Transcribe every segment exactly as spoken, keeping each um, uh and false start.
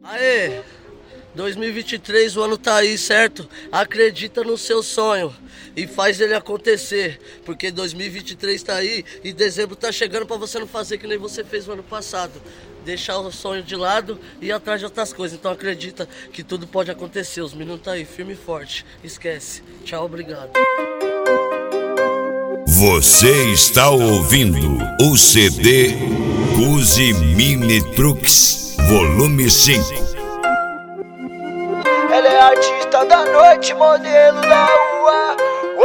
Aê, dois mil e vinte e três, o ano tá aí, certo? Acredita no seu sonho e faz ele acontecer, porque dois mil e vinte e três tá aí e dezembro tá chegando pra você não fazer que nem você fez no ano passado. Deixar o sonho de lado e ir atrás de outras coisas. Então acredita que tudo pode acontecer. Os meninos tá aí, firme e forte. Esquece. Tchau, obrigado. Você está ouvindo o C D Cuzi Mini Trucks Volume cinco. Ela é artista da noite, modelo da rua.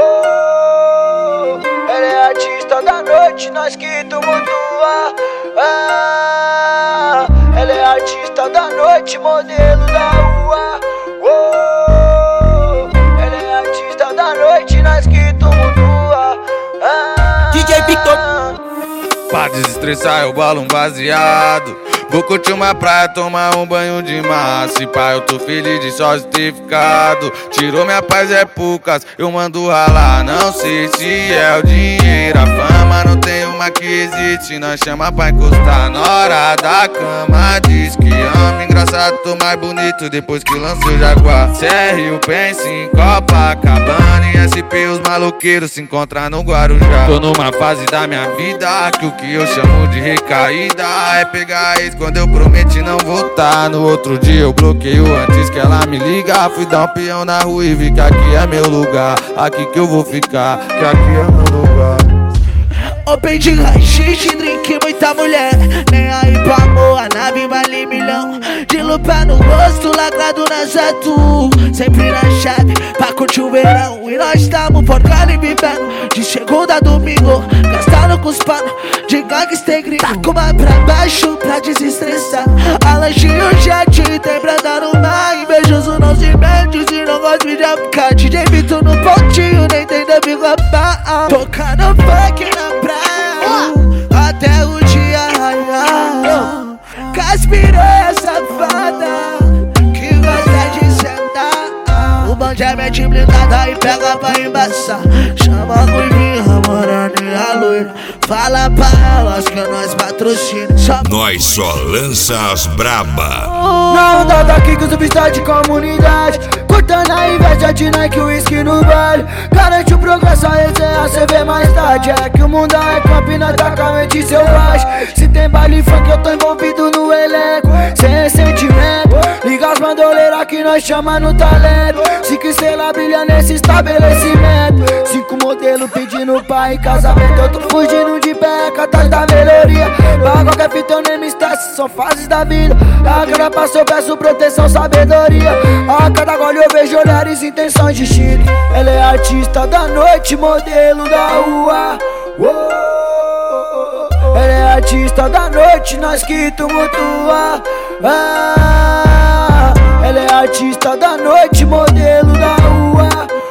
Oh, ela é artista da noite, nós que tumultua. Ah, ela é artista da noite, modelo da rua. Oh, ela é artista da noite, nós que tumultua. Ah, D J Victor. Pra desestressar eu balo um baseado. Vou curtir uma praia, tomar um banho de mar. Se pá, eu tô feliz de só ter ficado. Tirou minha paz, é poucas, eu mando ralar. Não sei se é o dinheiro, a fama não tem uma que existe. Nós chama pra encostar na hora da cama. Diz que ama, engraçado, tô mais bonito depois que lancei o Jaguar. C R, o pensa em Copacabana. Em S P os maloqueiros se encontram no Guarujá. Tô numa fase da minha vida que o que eu chamo de recaída é pegar esse quando eu prometi não voltar. No outro dia eu bloqueio antes que ela me liga. Fui dar um peão na rua e vi que aqui é meu lugar. Aqui que eu vou ficar, que aqui é meu lugar. Open de rachixe, drink, muita mulher. Nem aí pra amor, a nave vale milhão. De lupa no rosto, lacrado na jato. Sempre na chave, pra curtir o verão. E nós tamo forcando e vivendo de segunda a domingo, gastando com os panos de gangster gringo. Tá com uma pra baixo pra desestressar. A lanchinho jet, tem branda no mar. Invejoso não se mete se não gosta de ficar. D J Vitor no pontinho, nem tem de bigopar. Tocando funk na praia até o dia raiar. Caspireia safada que gosta de sentar. O bonde é mente blindada e pega pra embaçar. Chama a ruivinha, a morena e a loira. Fala pra elas que nós patrocina. Só... Nós só lança as braba. Na onda daqui com substância de comunidade. Cortando a inveja de Nike, whisky no baile. Garante o progresso, a resenha cê vê mais tarde. É que o mundo é camp e nós tá com a mente selvagem. Se tem baile funk eu tô envolvido no elenco. Sem ressentimento, liga as bandoleiras que nós chama no talento. Cinco estrelas brilha nesse estabelecimento. Cinco modelos pedindo pai em casamento. Eu tô fugindo de beca atrás da melhoria. Pra qualquer fita eu nem me estresse, são fases da vida. A cada passo eu peço proteção, sabedoria. A cada gole eu vejo olhares, intenções de Chile. Ela é artista da noite, modelo da rua. Oh, ela é artista da noite, nós que tumultua. Ah, ela é artista da noite, modelo da rua.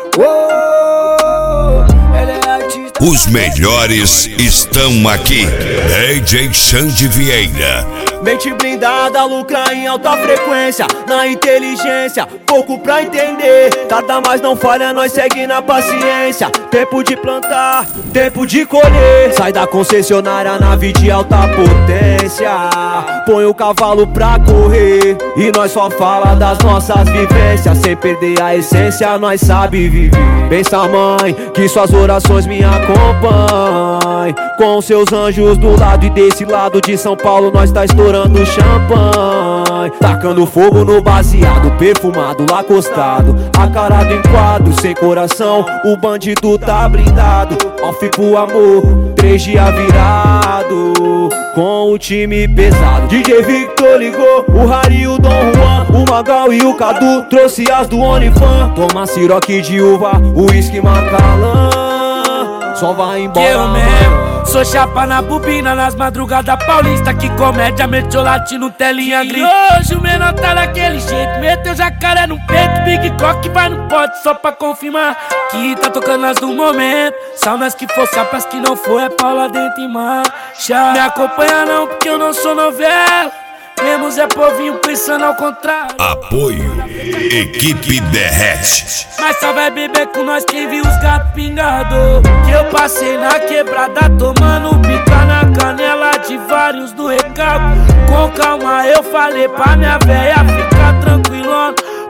Oh, ela é artista. Os melhores estão aqui. D J Xande Vieira. Mente blindada, lucra em alta frequência. Na inteligência, pouco pra entender. Tarda mais não falha, nós segue na paciência. Tempo de plantar, tempo de colher. Sai da concessionária, nave de alta potência. Põe o cavalo pra correr e nós só fala das nossas vivências. Sem perder a essência, nós sabe viver. Pensa mãe, que suas orações me acompanhem. Com seus anjos do lado e desse lado de São Paulo nós tá estourando champanhe, tacando fogo no baseado, perfumado lá acostado, a cara do enquadro, sem coração, o bandido tá blindado. Off pro amor, três dias virado, com o time pesado. D J Victor ligou, o Harry, o Dom Juan, o Magal e o Cadu, trouxe as do OnlyFans. Toma siroque de uva, o uísque Macallan, só vai embora. Eu mesmo sou chapa na bobina, nas madrugadas paulista. Que comédia, metiolate no telinha gris. Hoje o menor tá daquele jeito, meteu jacaré no peito. Big Cock vai no pote só pra confirmar que tá tocando as do momento. Saunas que for, sapas que não for, é Paula dentro e marcha. Me acompanha não, porque eu não sou novela. Mesmo Zé Povinho pensando ao contrário. Apoio Equipe Derrete. Mas só vai beber com nós quem viu os gatos pingador. Que eu passei na quebrada tomando pica na canela de vários do recalque. Com calma eu falei pra minha véia ficar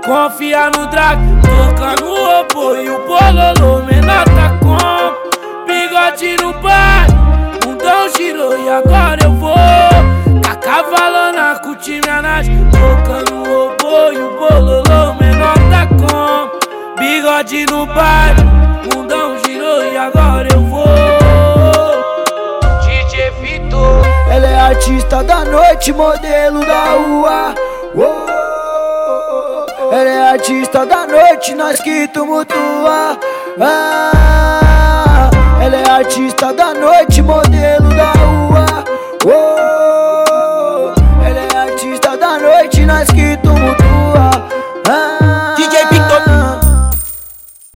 confia no drag, tocando o robô e o bololô. Menor tá com bigode no bar, mundão girou e agora eu vou. Cacavalona, curti minha nath, tocando o robô e o bololô. Menor tá com bigode no bar, mundão girou e agora eu vou. D J Vitor. Ela é artista da noite, modelo da rua. Oh. Ela é artista da noite, nós que tumultua. Ah, ela é artista da noite,